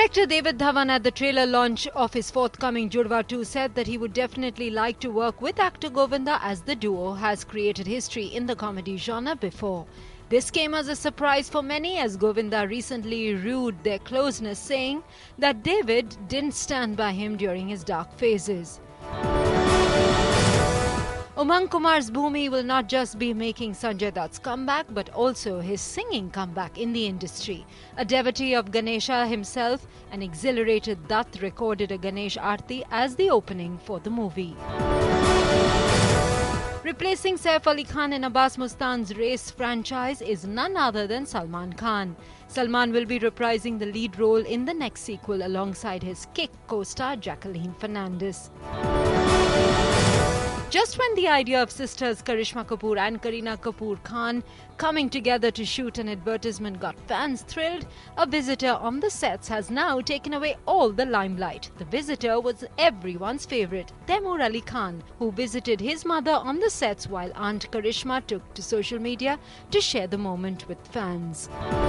Actor David Dhawan at the trailer launch of his forthcoming Judwaa 2 said that he would definitely like to work with actor Govinda as the duo has created history in the comedy genre before. This came as a surprise for many as Govinda recently rued their closeness, saying that David didn't stand by him during his dark phases. Umang Kumar's Bhumi will not just be making Sanjay Dutt's comeback but also his singing comeback in the industry. A devotee of Ganesha himself, an exhilarated Dutt recorded a Ganesh Aarti as the opening for the movie. Replacing Saif Ali Khan in Abbas Mustan's Race franchise is none other than Salman Khan. Salman will be reprising the lead role in the next sequel alongside his Kick co-star Jacqueline Fernandez. Just when the idea of sisters Karishma Kapoor and Kareena Kapoor Khan coming together to shoot an advertisement got fans thrilled, a visitor on the sets has now taken away all the limelight. The visitor was everyone's favourite, Taimur Ali Khan, who visited his mother on the sets while Aunt Karishma took to social media to share the moment with fans.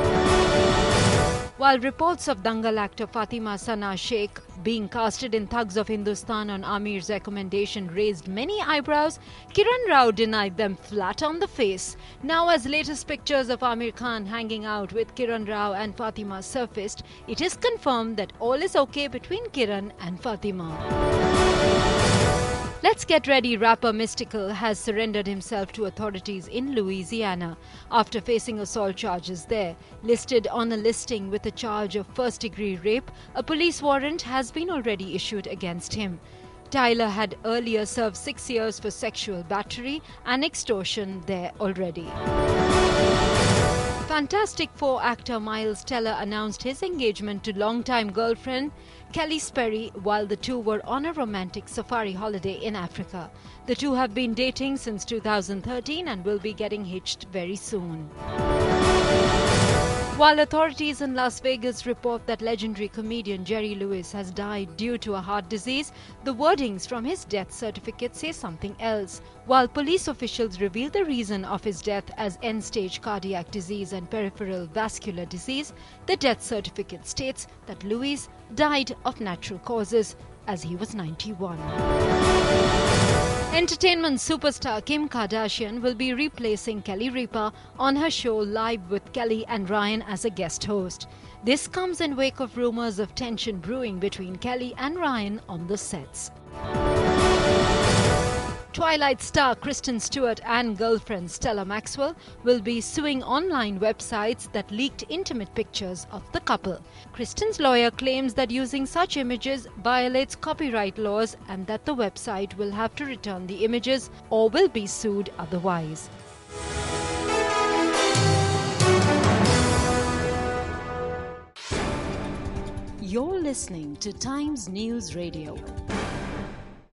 While reports of Dangal actor Fatima Sana Sheikh being casted in Thugs of Hindustan on Aamir's recommendation raised many eyebrows, Kiran Rao denied them flat on the face. Now, as latest pictures of Aamir Khan hanging out with Kiran Rao and Fatima surfaced, it is confirmed that all is okay between Kiran and Fatima. Let's get ready. Rapper Mystical has surrendered himself to authorities in Louisiana after facing assault charges there. Listed on a listing with a charge of first-degree rape, a police warrant has been already issued against him. Tyler had earlier served 6 years for sexual battery and extortion there already. Fantastic Four actor Miles Teller announced his engagement to longtime girlfriend Kelly Sperry while the two were on a romantic safari holiday in Africa. The two have been dating since 2013 and will be getting hitched very soon. While authorities in Las Vegas report that legendary comedian Jerry Lewis has died due to a heart disease, the wordings from his death certificate say something else. While police officials reveal the reason of his death as end-stage cardiac disease and peripheral vascular disease, the death certificate states that Lewis died of natural causes as he was 91. Entertainment superstar Kim Kardashian will be replacing Kelly Ripa on her show Live with Kelly and Ryan as a guest host. This comes in wake of rumors of tension brewing between Kelly and Ryan on the sets. Twilight star Kristen Stewart and girlfriend Stella Maxwell will be suing online websites that leaked intimate pictures of the couple. Kristen's lawyer claims that using such images violates copyright laws and that the website will have to return the images or will be sued otherwise. You're listening to Times News Radio.